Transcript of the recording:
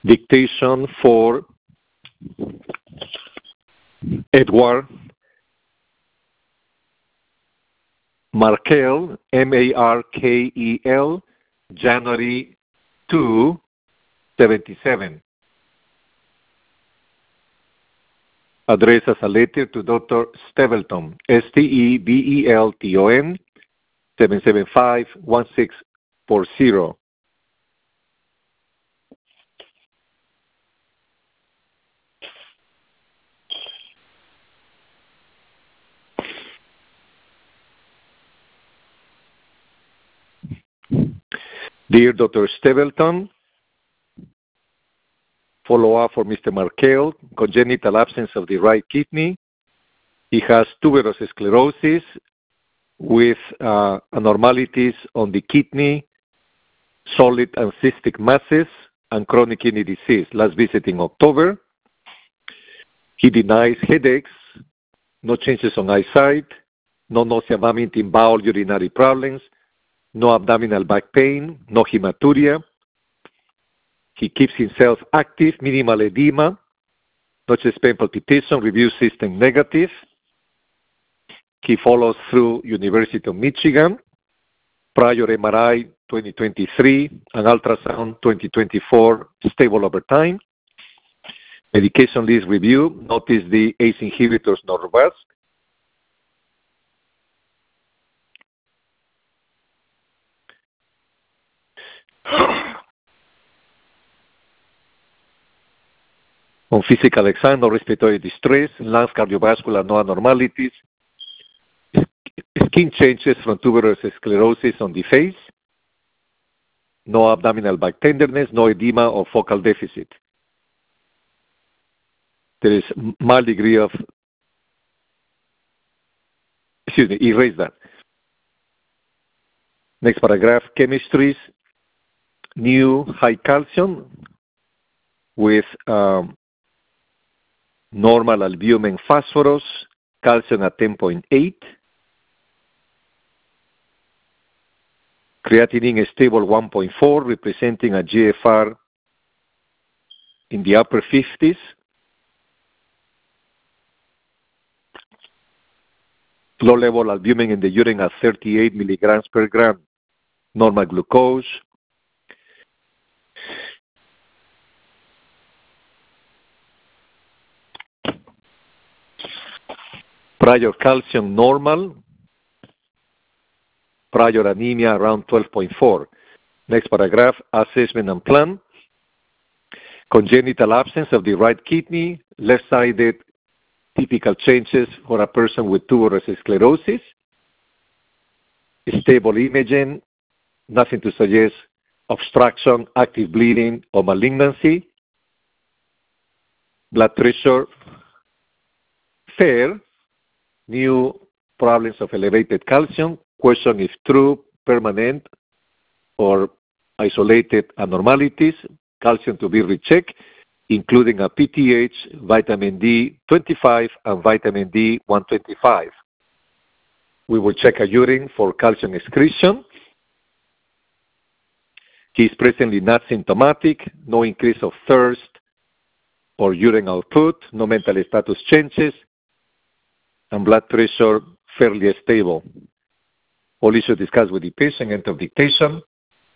Dictation for Edward Markel, Markel, January 2, 77. Addressed as a letter to Dr. Stebelton, Stebelton, 775-1640. Dear Dr. Stebelton, follow-up for Mr. Markel, congenital absence of the right kidney. He has tuberous sclerosis with abnormalities on the kidney, solid and cystic masses, and chronic kidney disease. Last visit in October. He denies headaches, no changes on eyesight, no nausea, vomiting, bowel, urinary problems, no abdominal back pain, no hematuria. He keeps himself active, minimal edema, no chest pain, palpitation, review system negative. He follows through University of Michigan, prior MRI 2023, and ultrasound 2024, stable over time. Medication list review, notice the ACE inhibitors, Norvasc. On physical exam, no respiratory distress, lungs, cardiovascular, no abnormalities, skin changes from tuberous sclerosis on the face, no abdominal back tenderness, no edema or focal deficit. There is mild degree of, erase that. Next paragraph, chemistries, new high calcium with normal albumin phosphorus, calcium at 10.8. Creatinine is stable 1.4, representing a GFR in the upper 50s. Low level albumin in the urine at 38 milligrams per gram. Normal glucose. Prior calcium normal. Prior anemia around 12.4. Next paragraph, assessment and plan. Congenital absence of the right kidney, left-sided typical changes for a person with tuberous sclerosis. Stable imaging, nothing to suggest obstruction, active bleeding, or malignancy. Blood pressure, fair. New problems of elevated calcium. Question if true, permanent, or isolated abnormalities. Calcium to be rechecked, including a PTH, vitamin D25, and vitamin D125. We will check a urine for calcium excretion. He is presently not symptomatic, no increase of thirst or urine output, no mental status changes, and blood pressure fairly stable. All issues discussed with the patient, end of dictation.